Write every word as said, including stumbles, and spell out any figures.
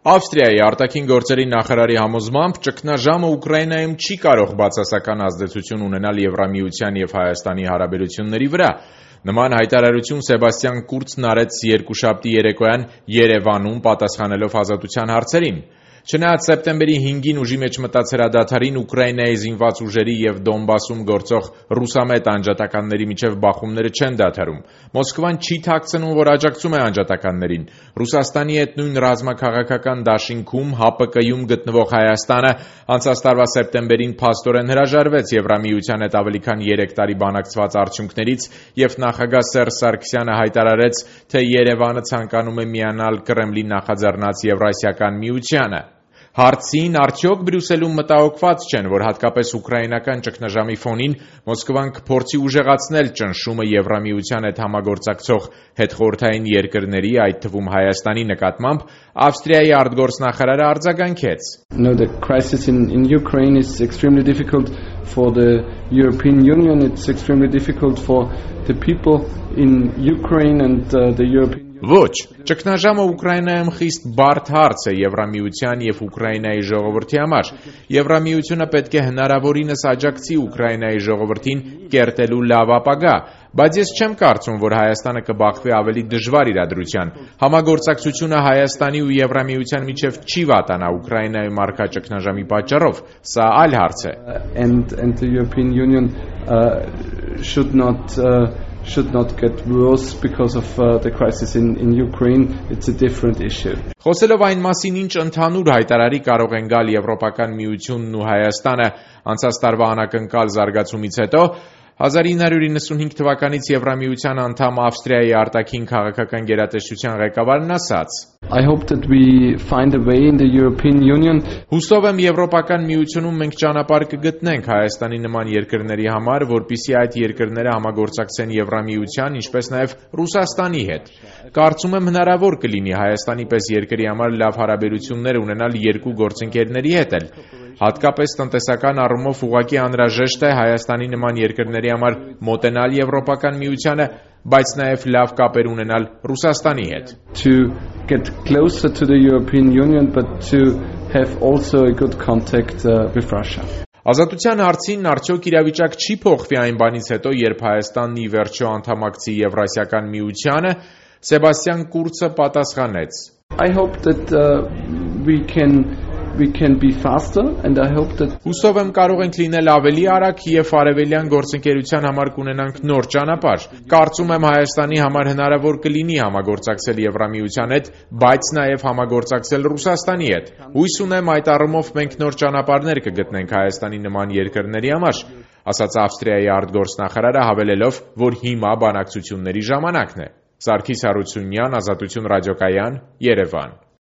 Ավստրիայի արտաքին գործերի նախարարի համոզմամբ ճգնաժամը Ուկրաինայում չի կարող բացասական ազդեցություն ունենալ Եվրամիության և Հայաստանի հարաբերությունների վրա։ Նման հայտարարություն Սեբաստիան Կուրցն արեց երկուշաբթի երեկոյան Երևանում պատասխանելով ազատության հարցերին։ Չնայած սեպտեմբերի հինգին ուժի մեջ մտած հրադադարին Ուկրաինայի զինված ուժերի և Դոնբասում գործող ռուսամետ անջատականների միջև բախումները չեն դադարում։ Մոսկվան չի թաքցնում, որ աջակցում է անջատականներին։ Ռուսաստանի հետ նույն ռազմաքաղաքական դաշինքում ՀԱՊԿ-ում գտնվող Հայաստանը անցած տարվա սեպտեմբերին փաստորեն հրաժարվեց Եվրամիության հետ ավելի քան երեք տարի բանակցված արդյունքներից և նախագահ Սերժ Սարգսյանը հայտարարեց, թե Երևանը ցանկանում է միանալ Կրեմլի նախաձեռնած Եվրասիական միությանը։ Հարցին արդյոք Բրյուսելում մտահոգված չեն, որ հատկապես ուկրաինական ճգնաժամի ֆոնին Մոսկվան կփորձի ուժեղացնել ճնշումը Եվրամիության հետ համագործակցող հետխորհրդային երկրների, այդ թվում Հայաստանի նկատմամբ, Ավստրիայի արտգործնախարարը արձագանքեց. No, the crisis in, in Ukraine is extremely difficult for the European Union. It's extremely difficult for the people in Ukraine and uh, the European Ոչ, ճգնաժամը Ուկրաինայում խիստ բարդ հարց է Եվրամիության և Ուկրաինայի ժողովրդի համար։ Եվրամիությունը պետք է հնարավորինս աջակցի Ուկրաինայի ժողովրդին կերտելու լավ ապագա, բայց ես չեմ կարծում, որ Հայաստանը կբախվի ավելի դժվար իրադրության։ Համագործակցությունը Հայաստանի ու Եվրամիության միջև չի վատանա Ուկրաինայում առկա ճգնաժամի պատճառով, սա այլ հարց է։ And and the European Union uh, should not uh, should not get worse because of uh, the crisis in in Ukraine. It's a different issue. Խոսելով այն մասին, ինչ ընդհանուր հայտարարի կարող են գալ Եվրոպական միությունն ու Հայաստանը անցած տարվա անակնկալ զարգացումից հետո, հազար ինը հարյուր իննսունհինգ թվականից Եվրամիության անդամ Ավստրիայի արտաքին քաղաքական գերատեսչության ղեկավարն ասաց. I hope that we find a way in the European Union. Հուսով եմ Եվրոպական միությունում մենք ճանապարհ կգտնենք Հայաստանի նման երկրների համար, որպեսզի այդ երկրները համագործակցեն Եվրամիության, ինչպես նաև Ռուսաստանի հետ։ Կարծում եմ հնարավոր կլինի Հայաստանի պես երկրի համար լավ հարաբերություններ ունենալ երկու գործընկերների հետ էլ։ Հատկապես տնտեսական առումով ուղղակի անհրաժեշտ է Հայաստանի նման երկրների համար մոտենալ Եվրոպական միությանը, բայց նաև լավ կապեր ունենալ Ռուսաստանի հետ։ To get closer to the European Union, but to have also a good contact uh, with Russia. Ազատության հարցին արդյոք իրավիճակ չի փոխվի այն բանից հետո, երբ Հայաստանն ի վերջո անդամակցի Եվրասիական միությանը, Սեբաստիան Կուրցը պատասխանեց. I hope that uh, we can we can be faster and I hope that Հուսով եմ կարող ենք լինել ավելի արագ եւ արևելյան գործընկերության համար կունենանք նոր ճանապարհ։ Կարծում եմ Հայաստանի համար հնարավոր կլինի համագործակցել Եվրամիության հետ, բայց նաեւ համագործակցել Ռուսաստանի հետ։ Հույս ունեմ այդ առումով մենք նոր ճանապարհներ կգտնենք Հայաստանի նման երկրների համար, ասաց Ավստրիայի արտգործնախարարը հավելելով, որ հիմա բանակցությունների ժամանակն է։ Սարգիս Հարությունյան, Ազատություն ռադիոկայան, Երևան։